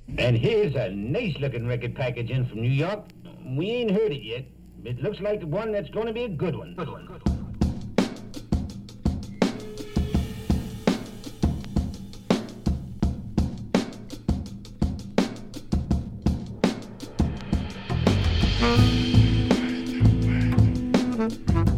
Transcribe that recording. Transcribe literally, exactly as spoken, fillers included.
And here's a nice-looking record package in from New York. We ain't heard it yet. It looks like one that's going to be a good one. Good one. Good one. Thank you.